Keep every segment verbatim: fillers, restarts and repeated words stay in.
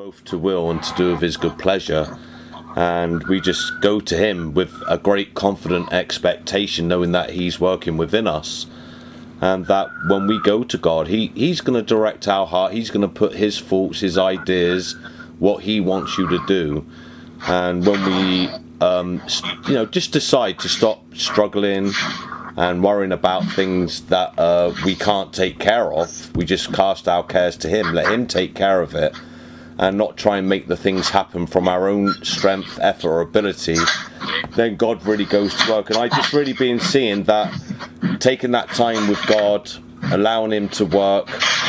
both to will and to do of his good pleasure. And we just go to him with a great confident expectation, knowing that he's working within us. And that when we go to God, he, he's going to direct our heart. He's going to put his thoughts, his ideas, what he wants you to do. And when we, um, you know, just decide to stop struggling and worrying about things that uh, we can't take care of, we just cast our cares to him, let him take care of it, and not try and make the things happen from our own strength, effort, or ability, then God really goes to work. And I just really been seeing that, taking that time with God, allowing him to work,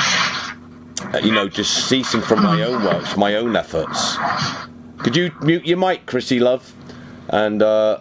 you know, just ceasing from my own works, my own efforts. Could you mute your mic, Chrissy, love? And uh,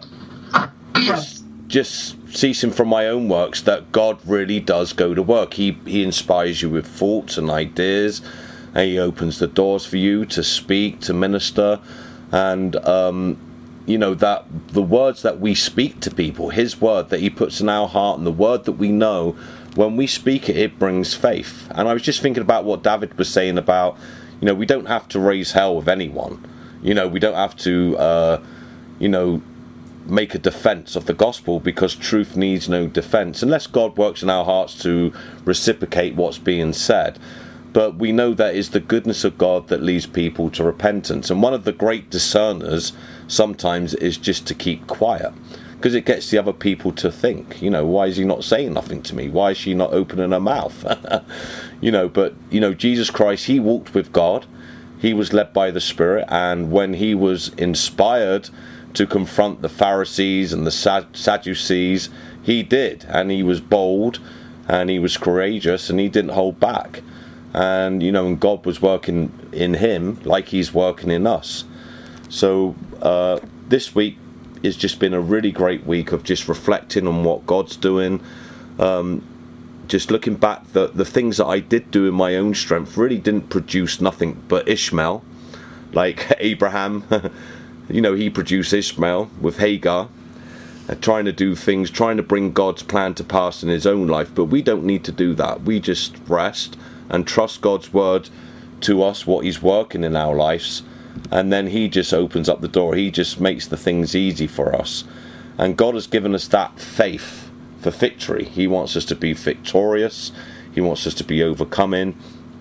just, just ceasing from my own works, that God really does go to work. He, he inspires you with thoughts and ideas, and he opens the doors for you to speak, to minister, and um, you know, that the words that we speak to people, his word that he puts in our heart, and the word that we know, when we speak it, it brings faith. And I was just thinking about what David was saying about, you know, we don't have to raise hell with anyone. You know, we don't have to, uh, you know, make a defense of the gospel, because truth needs no defense, unless God works in our hearts to reciprocate what's being said. But we know that it's the goodness of God that leads people to repentance. And one of the great discerners sometimes is just to keep quiet, because it gets the other people to think, you know, why is he not saying nothing to me? Why is she not opening her mouth? You know, but, you know, Jesus Christ, he walked with God. He was led by the Spirit. And when he was inspired to confront the Pharisees and the Sadducees, he did. And he was bold, and he was courageous, and he didn't hold back. And, you know, and God was working in him like he's working in us. So uh, this week has just been a really great week of just reflecting on what God's doing. Um, just looking back, the, the things that I did do in my own strength really didn't produce nothing but Ishmael. Like Abraham, you know, he produced Ishmael with Hagar, uh, trying to do things, trying to bring God's plan to pass in his own life. But we don't need to do that. We just rest and trust God's word to us, what he's working in our lives, and then he just opens up the door. He just makes the things easy for us. And God has given us that faith for victory. He wants us to be victorious. He wants us to be overcoming.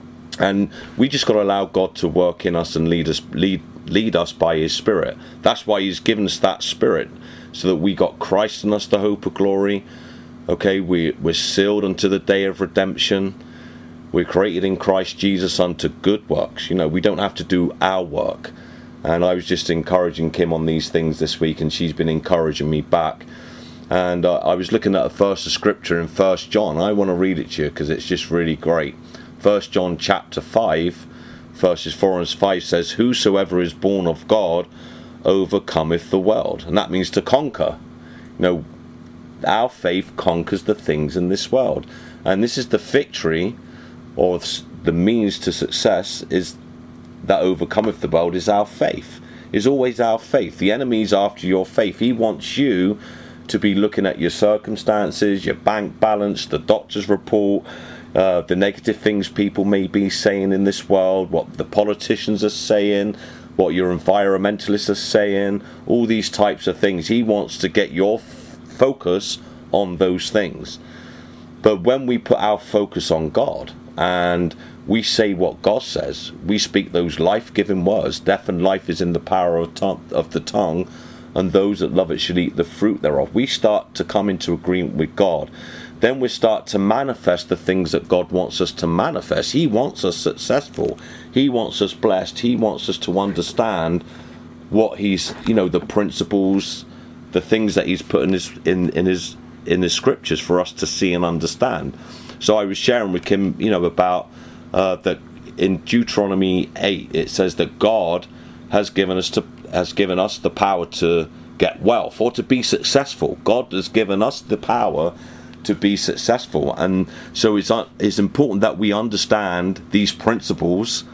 And we just got to allow God to work in us and lead us lead lead us by his Spirit. That's why he's given us that Spirit, so that we got Christ in us, the hope of glory. Okay, we, we're sealed unto the day of redemption. We're created in Christ Jesus unto good works. You know, we don't have to do our work. And I was just encouraging Kim on these things this week, and she's been encouraging me back. And uh, I was looking at a verse of scripture in First John. I want to read it to you because it's just really great. First John chapter five, verses four and five says, "Whosoever is born of God overcometh the world." And that means to conquer. You know, our faith conquers the things in this world. And this is the victory, or the means to success, is that overcometh the world, is our faith. Is always our faith. The enemy's after your faith. He wants you to be looking at your circumstances, your bank balance, the doctor's report, uh, the negative things people may be saying in this world, what the politicians are saying, what your environmentalists are saying, all these types of things. He wants to get your f- focus on those things. But when we put our focus on God, and we say what God says, we speak those life-giving words. Death and life is in the power of, tongue, of the tongue, and those that love it should eat the fruit thereof. We start to come into agreement with God. Then we start to manifest the things that God wants us to manifest. He wants us successful. He wants us blessed. He wants us to understand what he's, you know, the principles, the things that he's put in his in, in his in his scriptures for us to see and understand. So I was sharing with Kim, you know, about uh, that in Deuteronomy eight, it says that God has given us to has given us the power to get wealth or to be successful. God has given us the power to be successful, and so it's uh, it's important that we understand these principles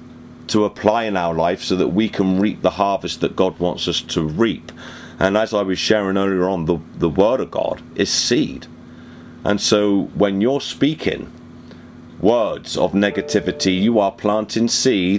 to apply in our life, so that we can reap the harvest that God wants us to reap. And as I was sharing earlier on, the the word of God is seed. And so when you're speaking words of negativity, you are planting seed,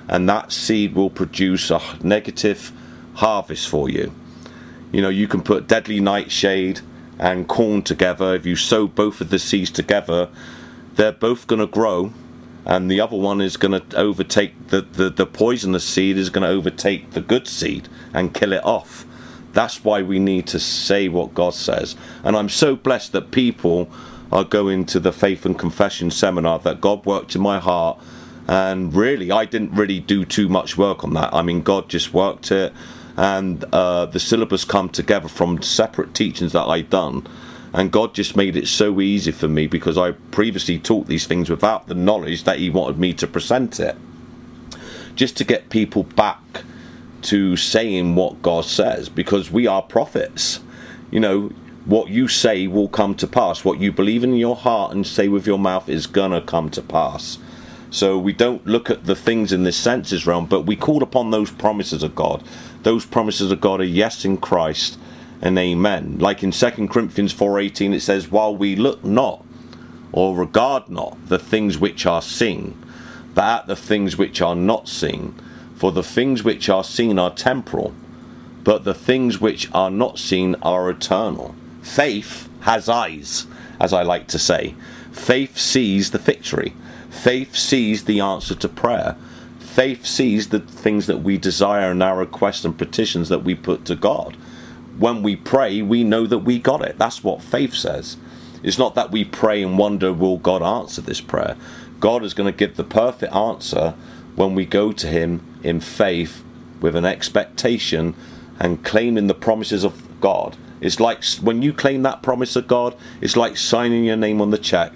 and that seed will produce a negative harvest for you. You know, you can put deadly nightshade and corn together. If you sow both of the seeds together, they're both going to grow, and the other one is going to overtake the, the, the poisonous seed is going to overtake the good seed and kill it off. That's why we need to say what God says. And I'm so blessed that people are going to the Faith and Confession seminar, that God worked in my heart. And really, I didn't really do too much work on that. I mean, God just worked it. And uh, the syllabus come together from separate teachings that I'd done. And God just made it so easy for me, because I previously taught these things without the knowledge that he wanted me to present it. Just to get people back to saying what God says, because we are prophets. You know, what you say will come to pass. What you believe in your heart and say with your mouth is gonna come to pass. So we don't look at the things in this senses realm, but we call upon those promises of God. Those promises of God are yes in Christ and amen. Like in Second Corinthians four eighteen, it says, while we look not or regard not the things which are seen, but at the things which are not seen. For the things which are seen are temporal, but the things which are not seen are eternal. Faith has eyes, as I like to say. Faith sees the victory. Faith sees the answer to prayer. Faith sees the things that we desire and our requests and petitions that we put to God. When we pray, we know that we got it. That's what faith says. It's not that we pray and wonder, will God answer this prayer? God is going to give the perfect answer when we go to him in faith with an expectation and claiming the promises of God. It's like when you claim that promise of God, it's like signing your name on the check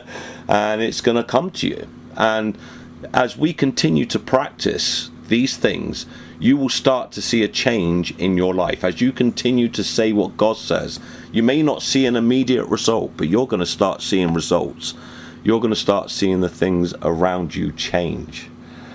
and it's going to come to you. And as we continue to practice these things, you will start to see a change in your life. As you continue to say what God says, you may not see an immediate result, but you're going to start seeing results. You're going to start seeing the things around you change.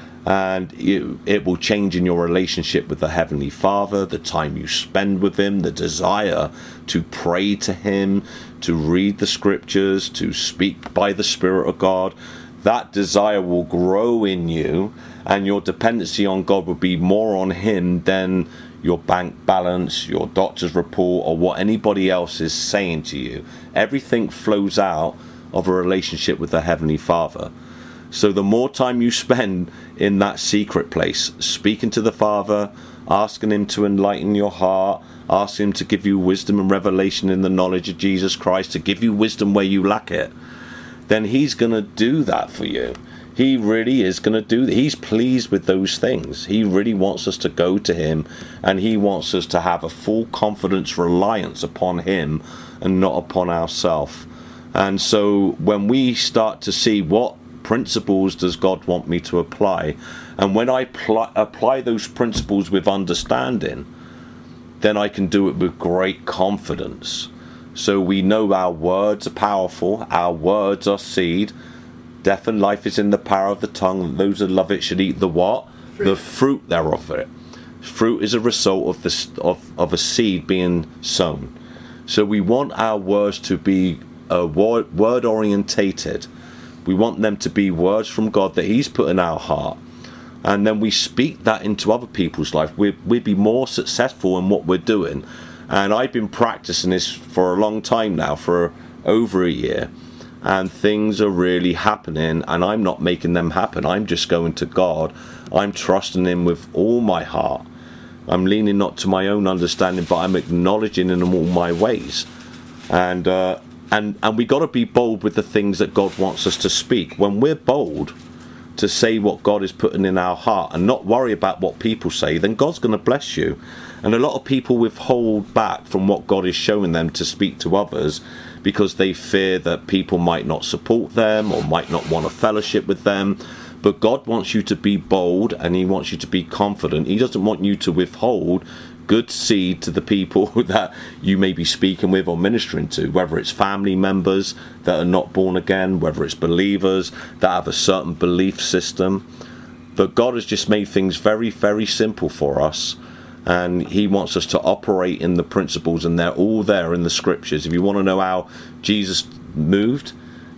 And it, it will change in your relationship with the Heavenly Father, the time you spend with him, the desire to pray to him, to read the scriptures, to speak by the Spirit of God. That desire will grow in you, and your dependency on God will be more on him than your bank balance, your doctor's report, or what anybody else is saying to you. Everything flows out of a relationship with the Heavenly Father. So the more time you spend in that secret place, speaking to the Father, asking him to enlighten your heart, asking him to give you wisdom and revelation in the knowledge of Jesus Christ, to give you wisdom where you lack it, then he's going to do that for you. He really is going to do that. He's pleased with those things. He really wants us to go to him, and he wants us to have a full confidence, reliance upon him and not upon ourselves. And so when we start to see what principles does God want me to apply, and when I pl- apply those principles with understanding, then I can do it with great confidence. So we know our words are powerful, our words are seed. Death and life is in the power of the tongue. Those that love it should eat the what? Fruit. The fruit thereof it. Fruit is a result of the of, of a seed being sown. So we want our words to be uh, word, word orientated. We want them to be words from God that he's put in our heart. And then we speak that into other people's life. We'd, we'd be more successful in what we're doing. And I've been practicing this for a long time now, for over a year. And things are really happening, and I'm not making them happen. I'm just going to God. I'm trusting him with all my heart. I'm leaning not to my own understanding, but I'm acknowledging in all my ways. And uh, and and we got to be bold with the things that God wants us to speak. When we're bold to say what God is putting in our heart and not worry about what people say, then God's going to bless you. And a lot of people withhold back from what God is showing them to speak to others because they fear that people might not support them or might not want a fellowship with them. But God wants you to be bold, and he wants you to be confident. He doesn't want you to withhold good seed to the people that you may be speaking with or ministering to, whether it's family members that are not born again, whether it's believers that have a certain belief system. But God has just made things very, very simple for us. And he wants us to operate in the principles, and they're all there in the scriptures. If you want to know how Jesus moved,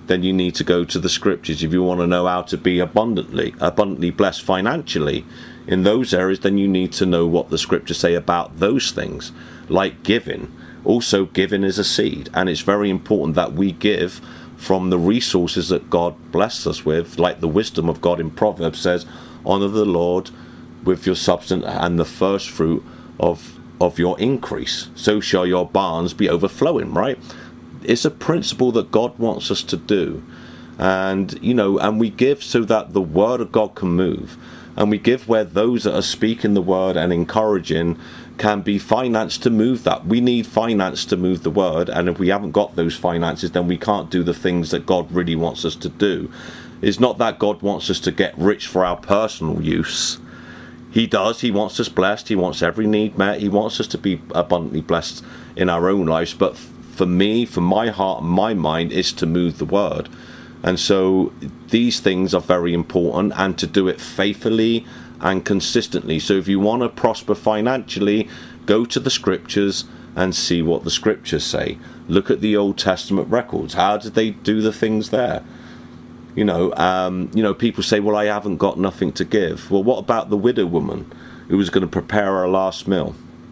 then you need to go to the scriptures. If you want to know how to be abundantly abundantly blessed financially in those areas, then you need to know what the scriptures say about those things, like giving. Also, giving is a seed, and it's very important that we give from the resources that God blessed us with, like the wisdom of God in Proverbs says, honor the Lord with your substance and the first fruit of of your increase, so shall your barns be overflowing, right? It's a principle that God wants us to do. And, you know, and we give so that the word of God can move. And we give where those that are speaking the word and encouraging can be financed to move that. We need finance to move the word. And if we haven't got those finances, then we can't do the things that God really wants us to do. It's not that God wants us to get rich for our personal use. He does. He wants us blessed. He wants every need met. He wants us to be abundantly blessed in our own lives. But for me, for my heart and my mind, is to move the word. And so these things are very important, and to do it faithfully and consistently. So if you want to prosper financially, go to the scriptures and see what the scriptures say. Look at the Old Testament records. How did they do the things there? You know, um, you know, people say, well, I haven't got nothing to give. Well, what about the widow woman who was going to prepare her last meal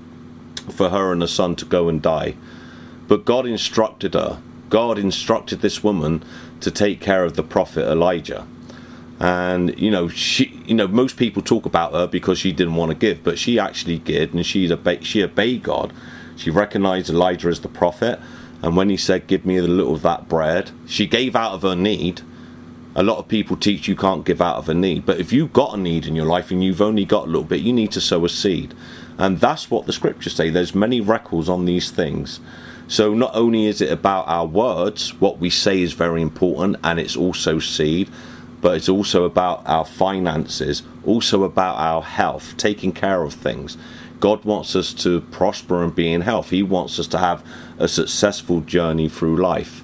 for her and her son to go and die? But God instructed her. God instructed this woman to take care of the prophet Elijah. And, you know, she, you know, most people talk about her because she didn't want to give, but she actually did, and she obeyed, she obeyed God. She recognized Elijah as the prophet. And when he said, give me a little of that bread, she gave out of her need. A lot of people teach you can't give out of a need. But if you've got a need in your life and you've only got a little bit, you need to sow a seed. And that's what the scriptures say. There's many records on these things. So not only is it about our words, what we say is very important, and it's also seed, but it's also about our finances, also about our health, taking care of things. God wants us to prosper and be in health. He wants us to have a successful journey through life.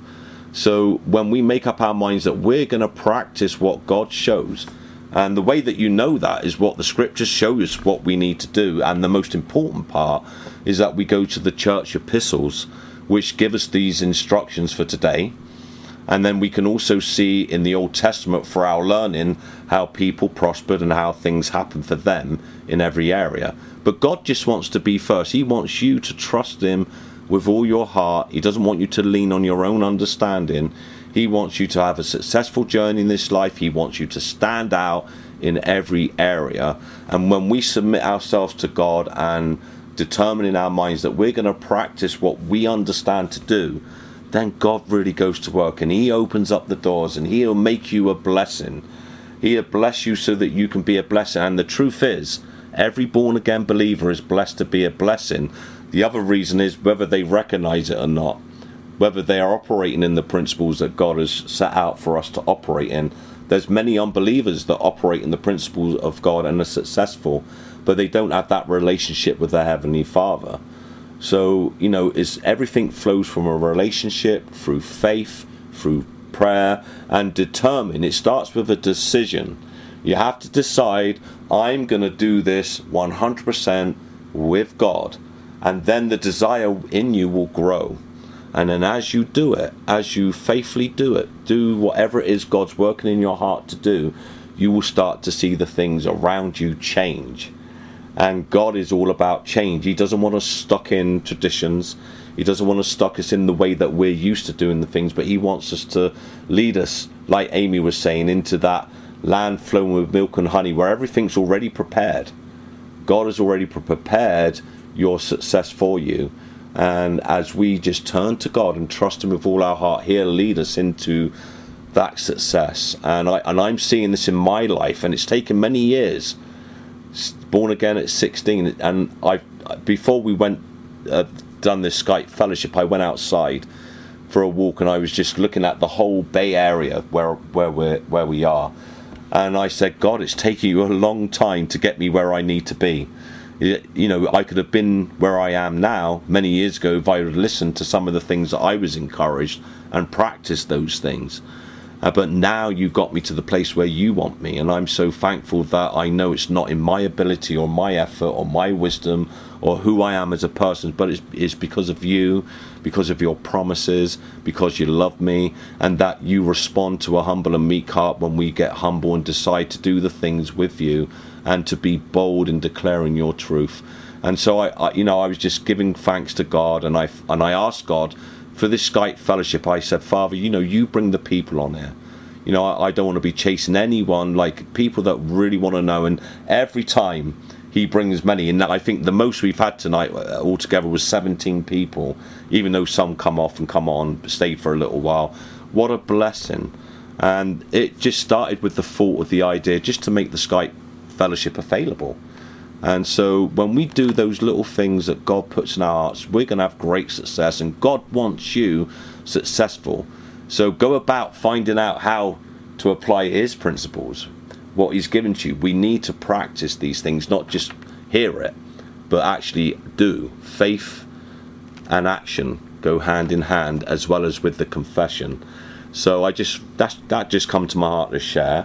So when we make up our minds that we're going to practice what God shows, and the way that you know that is what the scriptures show us what we need to do, and the most important part is that we go to the church epistles, which give us these instructions for today. And then we can also see in the Old Testament for our learning how people prospered and how things happened for them in every area. But God just wants to be first. He wants you to trust him with all your heart. He doesn't want you to lean on your own understanding. He wants you to have a successful journey in this life. He wants you to stand out in every area. And when we submit ourselves to God and determine in our minds that we're going to practice what we understand to do, then God really goes to work, and he opens up the doors, and he'll make you a blessing. He'll bless you so that you can be a blessing. And the truth is, every born again believer is blessed to be a blessing. The other reason is whether they recognize it or not, whether they are operating in the principles that God has set out for us to operate in. There's many unbelievers that operate in the principles of God and are successful, but they don't have that relationship with their Heavenly Father. So, you know, it's, everything flows from a relationship, through faith, through prayer, and determine. It starts with a decision. You have to decide, I'm going to do this one hundred percent with God. And then the desire in you will grow. And then as you do it, as you faithfully do it, do whatever it is God's working in your heart to do, you will start to see the things around you change. And God is all about change. He doesn't want us stuck in traditions. He doesn't want us stuck us in the way that we're used to doing the things, but he wants us to lead us, like Amy was saying, into that land flowing with milk and honey, where everything's already prepared. God has already prepared your success for you. And as we just turn to God and trust him with all our heart, he'll lead us into that success. And, I, and I'm seeing this in my life, and it's taken many years. Born again at sixteen, and I before we went uh, done this Skype fellowship, I went outside for a walk, and I was just looking at the whole Bay Area where where we where we are, and I said, God, it's taking you a long time to get me where I need to be. You know, I could have been where I am now many years ago if I would have listened to some of the things that I was encouraged and practiced those things. Uh, but now you've got me to the place where you want me, and I'm so thankful that I know it's not in my ability or my effort or my wisdom or who I am as a person, but it's, it's because of you, because of your promises, because you love me, and that you respond to a humble and meek heart when we get humble and decide to do the things with you and to be bold in declaring your truth. And so I, I you know, I was just giving thanks to God, and I and I asked God for this Skype fellowship. I said, Father, you know, you bring the people on here. You know, I, I don't want to be chasing anyone, like people that really want to know. And every time he brings many, and I think the most we've had tonight altogether was seventeen people, even though some come off and come on, stayed for a little while. What a blessing. And it just started with the thought of the idea just to make the Skype fellowship available. And so when we do those little things that God puts in our hearts, we're going to have great success, and God wants you successful. So go about finding out how to apply his principles, what he's given to you. We need to practice these things, not just hear it, but actually do. Faith and action go hand in hand, as well as with the confession. So I just that's, that just come to my heart to share.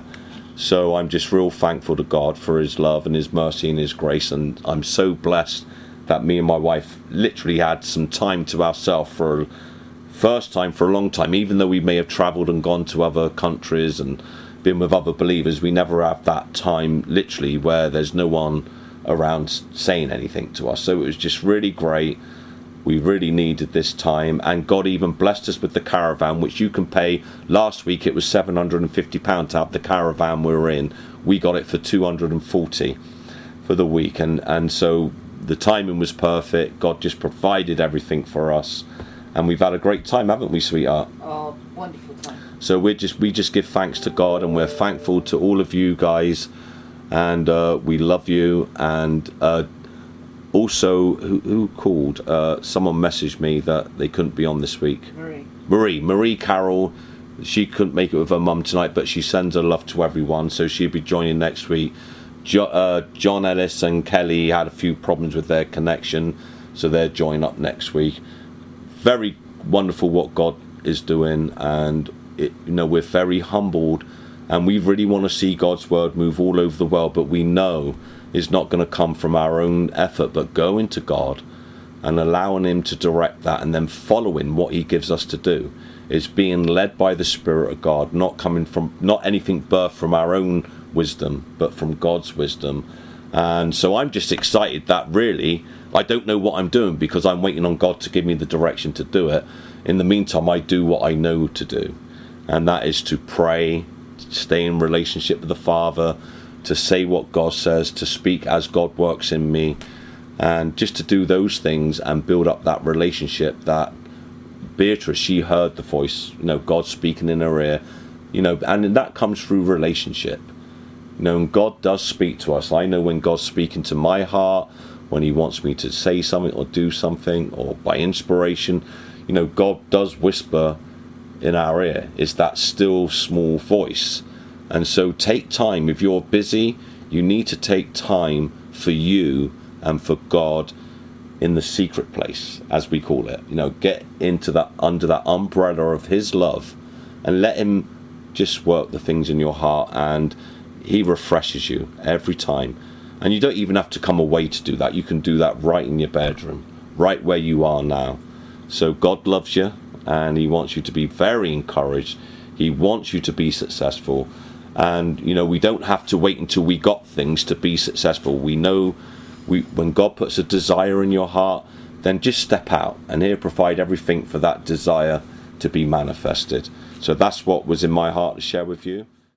So I'm just real thankful to God for his love and his mercy and his grace, and I'm so blessed that me and my wife literally had some time to ourselves for a first time for a long time. Even though we may have travelled and gone to other countries and been with other believers, we never have that time literally where there's no one around saying anything to us. So it was just really great. We really needed this time, and God even blessed us with the caravan, which you can pay. Last week it was seven hundred fifty pounds to have the caravan we were in. We got it for two hundred forty for the week, and, and so the timing was perfect. God just provided everything for us, and we've had a great time, haven't we, sweetheart? Oh, wonderful time. So we just we just give thanks to God, and we're thankful to all of you guys, and uh, we love you. And uh, also, who, who called? Uh, someone messaged me that they couldn't be on this week. Marie. Marie. Marie Carroll. She couldn't make it with her mum tonight, but she sends her love to everyone, so she'll be joining next week. Jo- uh, John Ellis and Kelly had a few problems with their connection, so they're joining up next week. Very wonderful what God is doing, and it, you know, we're very humbled, and we really want to see God's word move all over the world, but we know it's not going to come from our own effort, but going to God and allowing him to direct that, and then following what he gives us to do. Is being led by the Spirit of God, not coming from, not anything birthed from our own wisdom, but from God's wisdom. And so I'm just excited that really, I don't know what I'm doing because I'm waiting on God to give me the direction to do it. In the meantime, I do what I know to do, and that is to pray, stay in relationship with the Father, to say what God says, to speak as God works in me, and just to do those things and build up that relationship that Beatrice, she heard the voice, you know, God speaking in her ear, you know, and that comes through relationship. You know, and God does speak to us. I know when God's speaking to my heart, when he wants me to say something or do something, or by inspiration, you know, God does whisper in our ear. It's that still small voice. And so take time. If you're busy, you need to take time for you and for God in the secret place, as we call it. You know, get into that, under that umbrella of his love, and let him just work the things in your heart, and he refreshes you every time. And you don't even have to come away to do that. You can do that right in your bedroom, right where you are now. So God loves you, and he wants you to be very encouraged. He wants you to be successful. And, you know, we don't have to wait until we got things to be successful. We know we, when God puts a desire in your heart, then just step out, and he'll provide everything for that desire to be manifested. So that's what was in my heart to share with you.